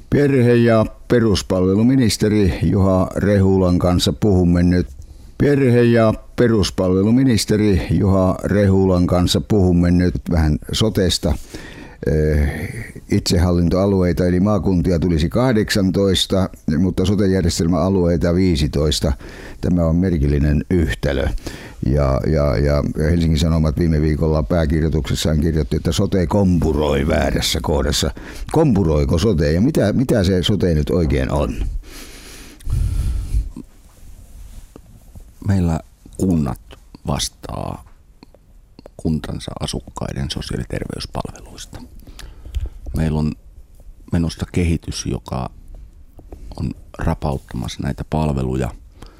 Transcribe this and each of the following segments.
Perhe- ja peruspalveluministeri Juha Rehulan kanssa puhumme nyt. Perhe- ja peruspalveluministeri Juha Rehulan kanssa puhumme nyt vähän sotesta. Itsehallintoalueita eli maakuntia tulisi 18, mutta sote-järjestelmäalueita 15. Tämä on merkillinen yhtälö. Ja Helsingin Sanomat viime viikolla pääkirjoituksessaan kirjoitti, että sote kompuroi väärässä kohdassa. Kompuroiko sote ja mitä se sote nyt oikein on? Meillä kunnat vastaa kuntansa asukkaiden sosiaali- ja terveyspalveluista. Meillä on menossa kehitys, joka on rapauttamassa näitä palveluja.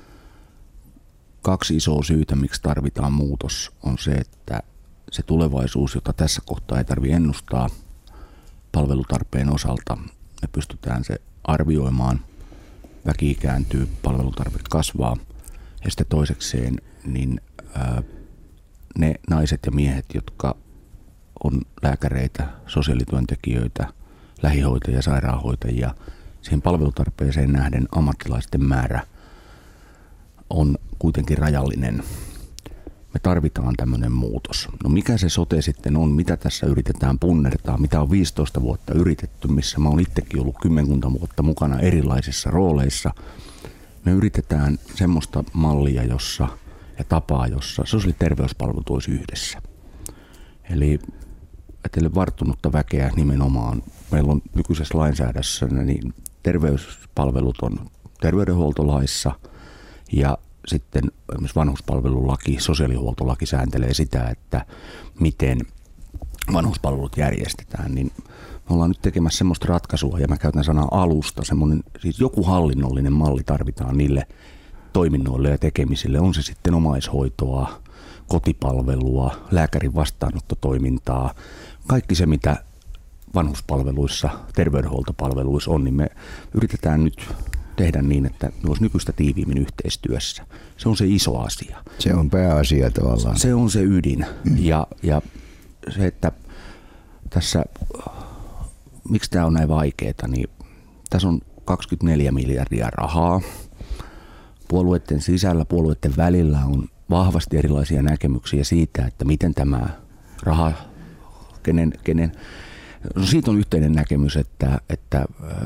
2 isoa syytä, miksi tarvitaan muutos, on se, että se tulevaisuus, jota tässä kohtaa ei tarvitse ennustaa palvelutarpeen osalta, me pystytään se arvioimaan, väki ikääntyy, palvelutarve kasvaa. Ja sitten toisekseen, niin ne naiset ja miehet, jotka on lääkäreitä, sosiaalityöntekijöitä, lähihoitajia, sairaanhoitajia, siihen palvelutarpeeseen nähden ammattilaisten määrä on kuitenkin rajallinen. Me tarvitaan tämmöinen muutos. No mikä se sote sitten on, mitä tässä yritetään punnertaa, mitä on 15 vuotta yritetty, missä mä oon itsekin ollut 10 vuotta mukana erilaisissa rooleissa. Me yritetään semmoista mallia ja tapaa, jossa sosiaali- ja terveyspalvelut olisi yhdessä. Eli ajatellen varttunutta väkeä nimenomaan. Meillä on nykyisessä lainsäädännössä niin terveyspalvelut on terveydenhuoltolaissa ja sitten esimerkiksi vanhuspalvelulaki, sosiaalihuoltolaki sääntelee sitä, että miten vanhuspalvelut järjestetään. Niin me ollaan nyt tekemässä semmoista ratkaisua ja mä käytän sanaa alusta. Siis joku hallinnollinen malli tarvitaan niille toiminnoille ja tekemisille. On se sitten omaishoitoa, kotipalvelua, lääkärin vastaanottotoimintaa. Kaikki se, mitä vanhuspalveluissa, terveydenhuoltopalveluissa on, niin me yritetään nyt tehdä niin, että ne olisi nykyistä tiiviimmin yhteistyössä. Se on se iso asia. Se on pääasia tavallaan. Se on se ydin. Ja se, että tässä, miksi tämä on näin vaikeaa, niin tässä on 24 miljardia rahaa. Puolueiden sisällä, puolueiden välillä on vahvasti erilaisia näkemyksiä siitä, että miten tämä raha, kenen. No siitä on yhteinen näkemys, että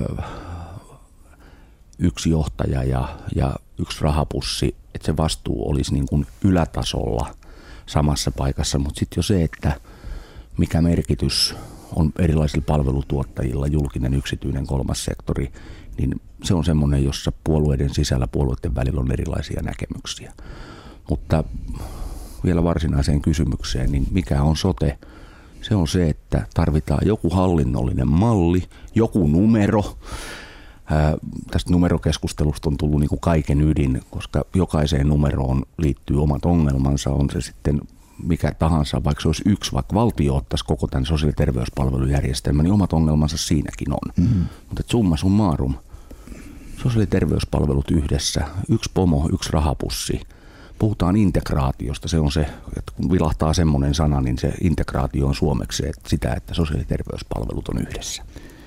yksi johtaja ja yksi rahapussi, että se vastuu olisi niin kuin ylätasolla samassa paikassa, mutta sitten jo se, että mikä merkitys on erilaisilla palvelutuottajilla, julkinen, yksityinen, kolmas sektori, niin se on semmoinen, jossa puolueiden sisällä, puolueiden välillä on erilaisia näkemyksiä. Mutta vielä varsinaiseen kysymykseen, niin mikä on sote? Se on se, että tarvitaan joku hallinnollinen malli, joku numero. Tästä numerokeskustelusta on tullut niin kuin kaiken ydin, koska jokaiseen numeroon liittyy omat ongelmansa, on se sitten mikä tahansa, vaikka se olisi yksi, vaikka valtio ottaisi koko tämän sosiaali- ja terveyspalvelujärjestelmän, niin omat ongelmansa siinäkin on. Mm-hmm. Mutta summa summarum, sosiaali- ja terveyspalvelut yhdessä, yksi pomo, yksi rahapussi. Puhutaan integraatiosta, se on se, että kun vilahtaa semmoinen sana, niin se integraatio on suomeksi että sitä, että sosiaali- ja terveyspalvelut on yhdessä.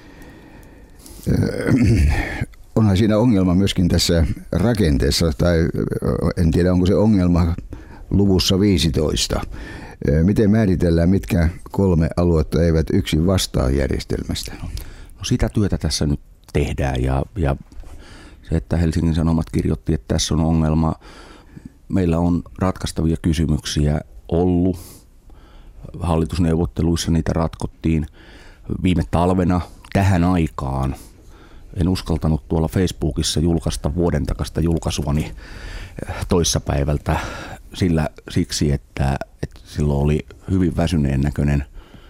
Onhan siinä ongelma myöskin tässä rakenteessa, tai en tiedä onko se ongelma luvussa 15. Miten määritellään, mitkä 3 aluetta eivät yksin vastaa järjestelmästä? No sitä työtä tässä nyt tehdään ja se, että Helsingin Sanomat kirjoitti, että tässä on ongelma. Meillä on ratkaistavia kysymyksiä ollut. Hallitusneuvotteluissa niitä ratkottiin viime talvena tähän aikaan. En uskaltanut tuolla Facebookissa julkaista vuoden takaista julkaisuani toissapäivältä siksi, että silloin oli hyvin väsyneen näköinen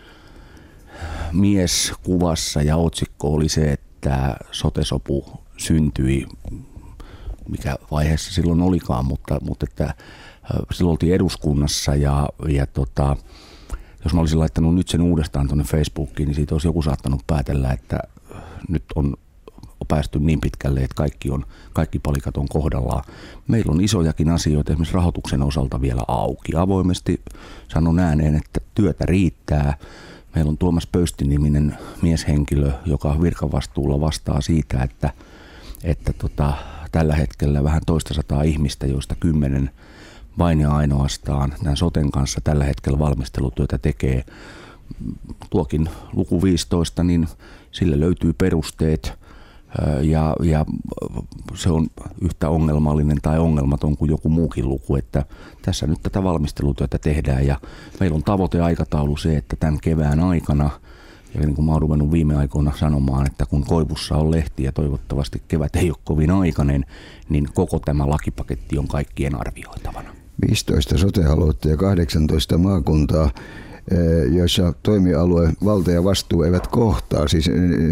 mies kuvassa ja otsikko oli se, että sote-sopu syntyi, mikä vaiheessa silloin olikaan, mutta että silloin oltiin eduskunnassa ja jos mä olisin laittanut nyt sen uudestaan tuonne Facebookiin, niin siitä olisi joku saattanut päätellä, että nyt on päästy niin pitkälle, että kaikki palikat on kohdallaan. Meillä on isojakin asioita esimerkiksi rahoituksen osalta vielä auki. Avoimesti sanon ääneen, että työtä riittää. Meillä on Tuomas Pöysti-niminen mieshenkilö, joka virkavastuulla vastaa siitä, että tällä hetkellä vähän 200 ihmistä, joista 10 vain ja ainoastaan tämän soten kanssa tällä hetkellä valmistelutyötä tekee. Tuokin luku 15, niin sille löytyy perusteet ja se on yhtä ongelmallinen tai ongelmaton kuin joku muukin luku, että tässä nyt tätä valmistelutyötä tehdään ja meillä on tavoiteaikataulu se, että tämän kevään aikana, ja niin kuin mä oon ruvennut viime aikoina sanomaan, että kun koivussa on lehti ja toivottavasti kevät ei ole kovin aikainen, niin koko tämä lakipaketti on kaikkien arvioitavana. 15 sote-aluetta ja 18 maakuntaa, joissa toimialue, valta ja vastuu eivät kohtaa. Siis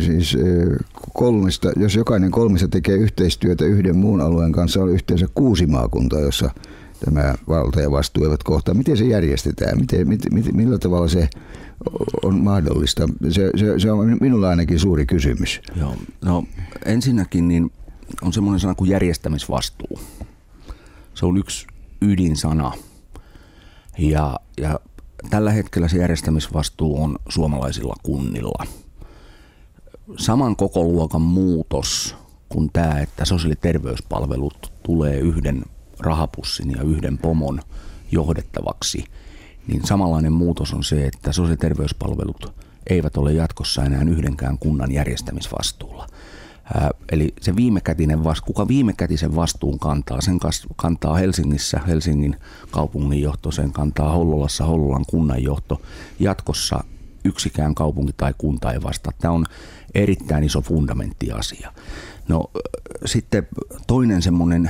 jos jokainen kolmesta tekee yhteistyötä yhden muun alueen kanssa, on yhteensä 6 maakuntaa, jossa tämä valta ja vastuu eivät kohtaa. Miten se järjestetään? Millä tavalla se on mahdollista? Se on minulla ainakin suuri kysymys. Joo, no ensinnäkin niin on semmoinen sana kuin järjestämisvastuu. Se on yksi ydinsana ja tällä hetkellä se järjestämisvastuu on suomalaisilla kunnilla. Saman kokoluokan muutos kuin tämä, että sosiaali- ja terveyspalvelut tulee yhden rahapussin ja yhden pomon johdettavaksi, niin samanlainen muutos on se, että sosiaali- ja terveyspalvelut eivät ole jatkossa enää yhdenkään kunnan järjestämisvastuulla. Eli se kuka viimekätisen vastuun kantaa, sen kantaa Helsingissä Helsingin kaupunginjohto, sen kantaa Hollolassa Hollolan kunnanjohto. Jatkossa yksikään kaupunki tai kunta ei vastaa. Tämä on erittäin iso fundamenttiasia. No sitten toinen semmoinen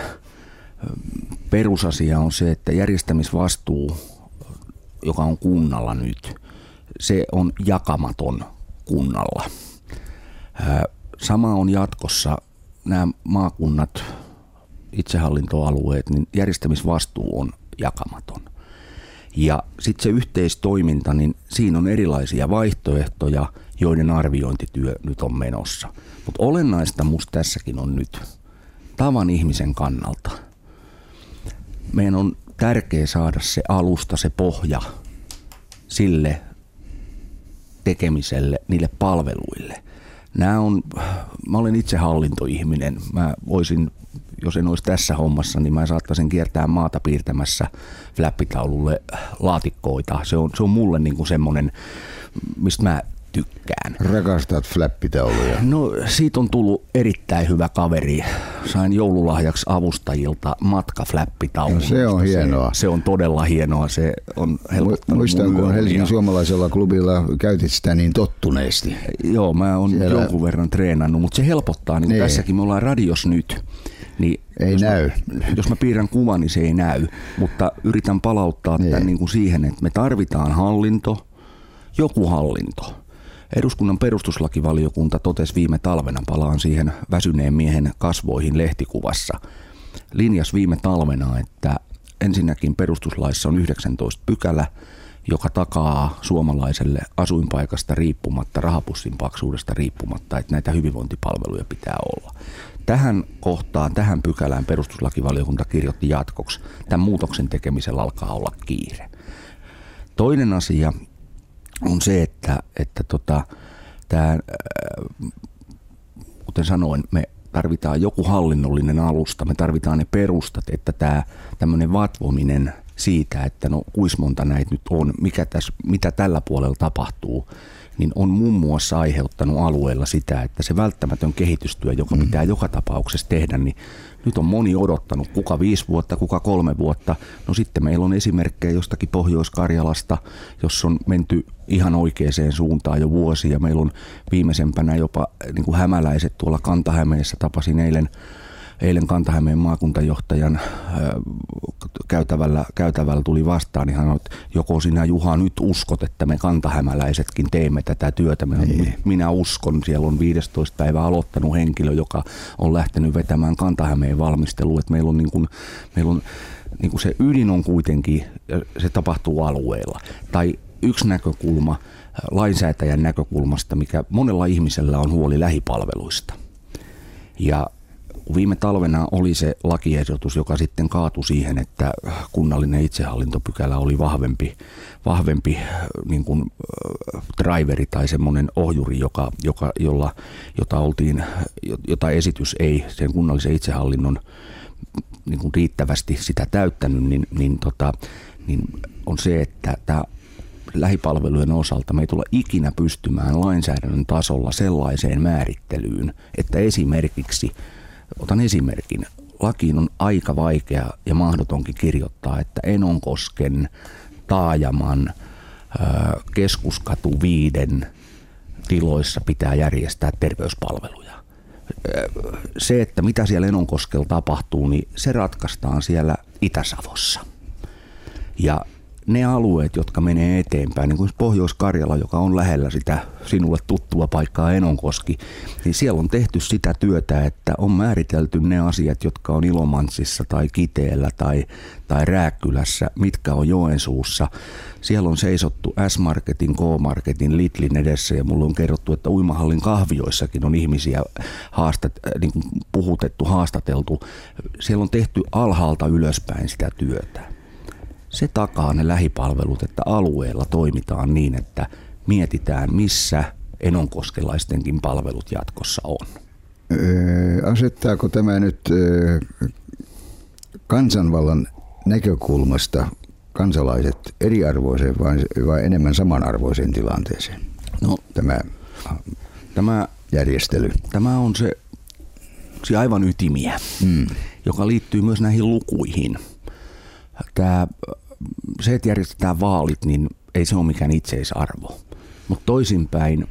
perusasia on se, että järjestämisvastuu, joka on kunnalla nyt, se on jakamaton kunnalla. Sama on jatkossa nämä maakunnat, itsehallintoalueet, niin järjestämisvastuu on jakamaton. Ja sitten se yhteistoiminta, niin siinä on erilaisia vaihtoehtoja, joiden arviointityö nyt on menossa. Mutta olennaista musta tässäkin on nyt tavan ihmisen kannalta. Meidän on tärkeää saada se alusta, se pohja sille tekemiselle, niille palveluille. Mä olen itse hallintoihminen. Mä voisin, jos en olisi tässä hommassa, niin mä saattaisin kiertää maata piirtämässä flappitaululle laatikkoita. Se on mulle niin kuin semmoinen, mistä mä tykkään. Rakastat flappitauluja? No siitä on tullut erittäin hyvä kaveri. Sain joululahjaksi avustajilta matkaflappitaulun. No, se on hienoa. Se on todella hienoa. Se on helpottanut. Muistan, kun Helsingin suomalaisella klubilla käytit sitä niin tottuneesti. Joo, mä oon jonkun verran treenannut, mutta se helpottaa. Niin tässäkin me ollaan radios nyt. Niin ei näy. Jos mä piirrän kuvan, niin se ei näy. Mutta yritän palauttaa tämän niin kuin siihen, että me tarvitaan hallinto, joku hallinto. Eduskunnan perustuslakivaliokunta totesi viime talvena, palaan siihen väsyneen miehen kasvoihin lehtikuvassa, linjas viime talvena, että ensinnäkin perustuslaissa on 19 pykälä, joka takaa suomalaiselle asuinpaikasta riippumatta, rahapussin paksuudesta riippumatta, että näitä hyvinvointipalveluja pitää olla. Tähän kohtaan, tähän pykälään perustuslakivaliokunta kirjoitti jatkoksi. Tämän muutoksen tekemisellä alkaa olla kiire. Toinen asia on se, että tämä, kuten sanoin, me tarvitaan joku hallinnollinen alusta, me tarvitaan ne perustat, että tämä tämmöinen vatvominen siitä, että no kuis monta näitä nyt on, mitä tällä puolella tapahtuu, niin on muun muassa aiheuttanut alueella sitä, että se välttämätön kehitystyö, joka pitää joka tapauksessa tehdä, niin nyt on moni odottanut, kuka 5 vuotta, kuka 3 vuotta. No sitten meillä on esimerkkejä jostakin Pohjois-Karjalasta, jossa on menty ihan oikeaan suuntaan jo vuosia. Meillä on viimeisempänä jopa niin kuin hämäläiset tuolla Kanta-Hämeessä. Tapasin eilen Kanta-Hämeen maakuntajohtajan käytävällä tuli vastaan, niin hän sanoi, että joko sinä Juha nyt uskot, että me kantahämäläisetkin teemme tätä työtä. Minä uskon, siellä on 15 päivää aloittanut henkilö, joka on lähtenyt vetämään Kanta-Hämeen valmistelua, että meillä on niin kuin se ydin on kuitenkin, se tapahtuu alueella. Tai yksi näkökulma lainsäätäjän näkökulmasta, mikä monella ihmisellä on huoli lähipalveluista. Ja Viime talvena oli se lakiehdotus, joka sitten kaatui siihen, että kunnallinen itsehallintopykälä oli vahvempi niin kuin driveri tai semmoinen ohjuri, jota esitys ei sen kunnallisen itsehallinnon niin kuin riittävästi sitä täyttänyt, niin on se, että tämä lähipalvelujen osalta me ei tulla ikinä pystymään lainsäädännön tasolla sellaiseen määrittelyyn, että esimerkiksi, otan esimerkin, lakiin on aika vaikea ja mahdotonkin kirjoittaa, että Enonkosken taajaman Keskuskatu 5 tiloissa pitää järjestää terveyspalveluja. Se, että mitä siellä Enonkoskella tapahtuu, niin se ratkaistaan siellä Itä-Savossa. Ja ne alueet, jotka menee eteenpäin, niin kuin Pohjois-Karjala, joka on lähellä sitä sinulle tuttua paikkaa Enonkoski, niin siellä on tehty sitä työtä, että on määritelty ne asiat, jotka on Ilomantsissa tai Kiteellä tai Rääkkylässä, mitkä on Joensuussa. Siellä on seisottu S-Marketin, K-Marketin, Lidlin edessä ja mulle on kerrottu, että uimahallin kahvioissakin on ihmisiä niin kuin puhutettu, haastateltu. Siellä on tehty alhaalta ylöspäin sitä työtä. Se takaa ne lähipalvelut, että alueella toimitaan niin, että mietitään, missä enonkoskelaisten palvelut jatkossa on. Asettaako tämä nyt kansanvallan näkökulmasta kansalaiset eriarvoiseen vai enemmän samanarvoiseen tilanteeseen? No, tämä järjestely. Tämä on se aivan ytimiä, joka liittyy myös näihin lukuihin. Se, että järjestetään vaalit, niin ei se ole mikään itseisarvo. Mutta toisinpäin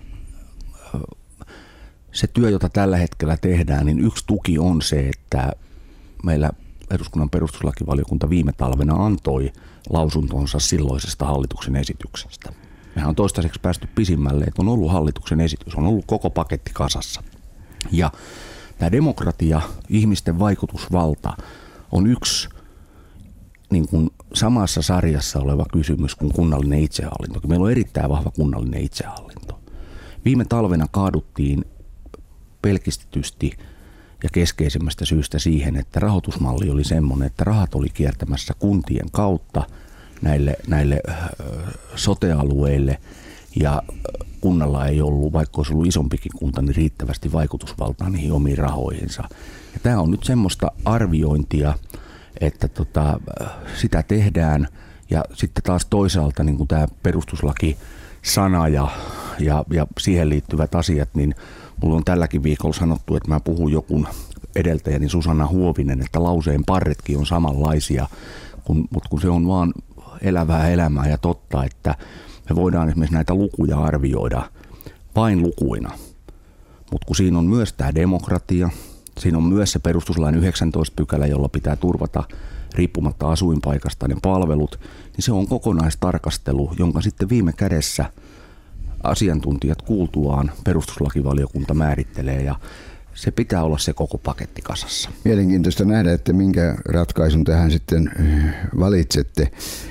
se työ, jota tällä hetkellä tehdään, niin yksi tuki on se, että meillä eduskunnan perustuslakivaliokunta viime talvena antoi lausuntonsa silloisesta hallituksen esityksestä. Mehän on toistaiseksi päästy pisimmälle, että on ollut hallituksen esitys, on ollut koko paketti kasassa. Ja tämä demokratia, ihmisten vaikutusvalta on yksi niin kuin samassa sarjassa oleva kysymys kuin kunnallinen itsehallinto. Meillä on erittäin vahva kunnallinen itsehallinto. Viime talvena kaaduttiin pelkistetysti ja keskeisemmästä syystä siihen, että rahoitusmalli oli semmoinen, että rahat oli kiertämässä kuntien kautta näille sote-alueille ja kunnalla ei ollut, vaikka olisi ollut isompikin kunta, niin riittävästi vaikutusvaltaa niihin omiin rahoihinsa. Ja tämä on nyt semmoista arviointia, että sitä tehdään ja sitten taas toisaalta niin kuin tämä perustuslaki-sana ja siihen liittyvät asiat, niin mulla on tälläkin viikolla sanottu, että mä puhun jokun edeltäjäni Susanna Huovinen, että lauseen parretkin on samanlaisia, mutta kun se on vaan elävää elämää ja totta, että me voidaan esimerkiksi näitä lukuja arvioida vain lukuina, mutta kun siinä on myös tämä demokratia, siinä on myös se perustuslain 19 pykälä, jolla pitää turvata riippumatta asuinpaikasta ne palvelut, niin se on kokonaistarkastelu, jonka sitten viime kädessä asiantuntijat kuultuaan perustuslakivaliokunta määrittelee ja se pitää olla se koko paketti kasassa. Mielenkiintoista nähdä, että minkä ratkaisun tähän sitten valitsette.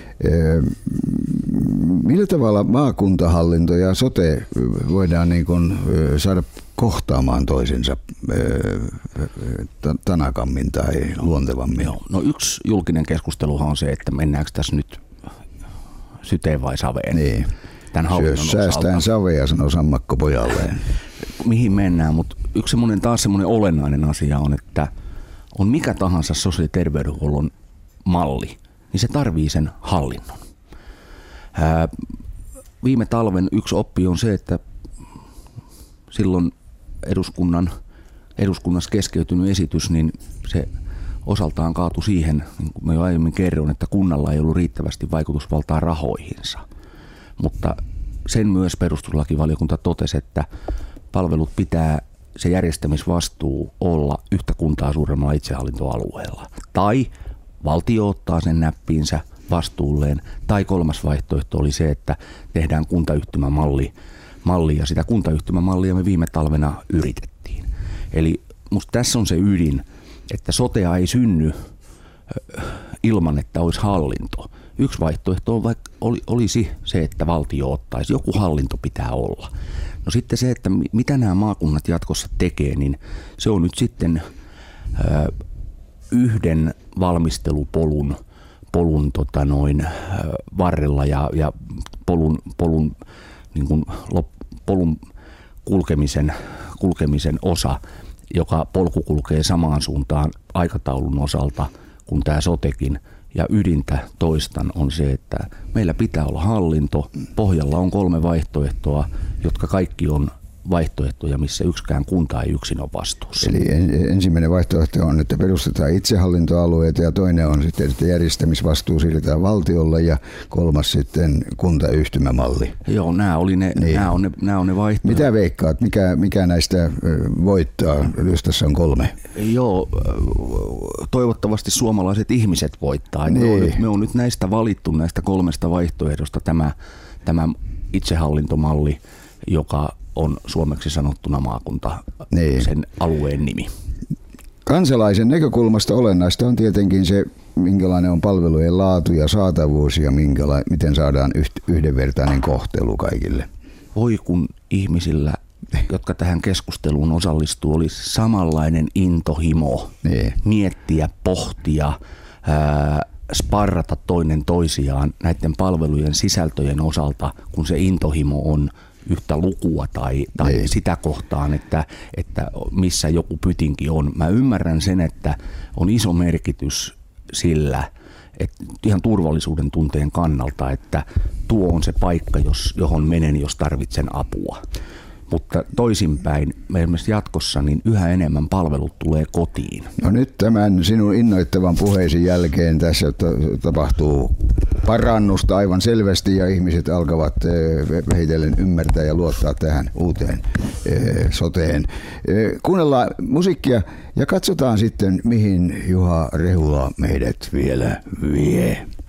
Millä tavalla maakuntahallinto ja sote voidaan niin kuin saada kohtaamaan toisensa tanakammin tai luontevammin? No yksi julkinen keskusteluhan on se, että mennäänkö tässä nyt syteen vai saveen. Niin. Säästään savea, sanoo sammakko pojalleen. Mihin mennään, mutta yksi taas semmoinen olennainen asia on, että on mikä tahansa sosiaali- ja terveydenhuollon malli, niin se tarvii sen hallinnon. Viime talven yksi oppi on se, että silloin eduskunnassa keskeytynyt esitys, niin se osaltaan kaatui siihen, niin kuin mä jo aiemmin kerron, että kunnalla ei ollut riittävästi vaikutusvaltaa rahoihinsa. Mutta sen myös perustuslakivaliokunta totesi, että palvelut pitää se järjestämisvastuu olla yhtä kuntaa suuremmalla itsehallintoalueella. Tai valtio ottaa sen näppiinsä vastuulleen. Tai kolmas vaihtoehto oli se, että tehdään kuntayhtymämalli ja sitä kuntayhtymämallia me viime talvena yritettiin. Eli musta tässä on se ydin, että sotea ei synny ilman, että olisi hallinto. Yksi vaihtoehto on olisi se, että valtio ottaisi. Joku hallinto pitää olla. No sitten se, että mitä nämä maakunnat jatkossa tekee, niin se on nyt sitten yhden valmistelupolun varrella ja polun kulkemisen osa, joka polku kulkee samaan suuntaan aikataulun osalta kuin tämä sotekin. Ja ydintä, toistan, on se, että meillä pitää olla hallinto. Pohjalla on 3 vaihtoehtoa, jotka kaikki on vaihtoehtoja, missä yksikään kunta ei yksin ole vastuussa. Eli ensimmäinen vaihtoehto on, että perustetaan itsehallintoalueita, ja toinen on sitten, että järjestämisvastuu siirretään valtiolle, ja kolmas sitten kuntayhtymämalli. Joo, nämä on ne vaihtoehdot. Mitä veikkaat? Mikä näistä voittaa, jos tässä on 3? Joo, toivottavasti suomalaiset ihmiset voittaa. Niin. Me on nyt näistä valittu, näistä 3 vaihtoehdosta tämä itsehallintomalli, joka on suomeksi sanottuna maakunta, sen alueen nimi. Kansalaisen näkökulmasta olennaista on tietenkin se, minkälainen on palvelujen laatu ja saatavuus ja miten saadaan yhdenvertainen kohtelu kaikille. Voi kun ihmisillä, jotka tähän keskusteluun osallistuu, olisi samanlainen intohimo miettiä, pohtia, sparrata toinen toisiaan näiden palvelujen sisältöjen osalta, kun se intohimo on yhtä lukua tai sitä kohtaan, että missä joku pytinki on. Mä ymmärrän sen, että on iso merkitys sillä, että ihan turvallisuuden tunteen kannalta, että tuo on se paikka, johon menen, jos tarvitsen apua. Mutta toisinpäin, esimerkiksi jatkossa, niin yhä enemmän palvelut tulee kotiin. No nyt tämän sinun innoittavan puheesi jälkeen tässä tapahtuu parannusta aivan selvästi, ja ihmiset alkavat heitellen ymmärtää ja luottaa tähän uuteen soteen. Kuunnellaan musiikkia ja katsotaan sitten, mihin Juha Rehula meidät vielä vie.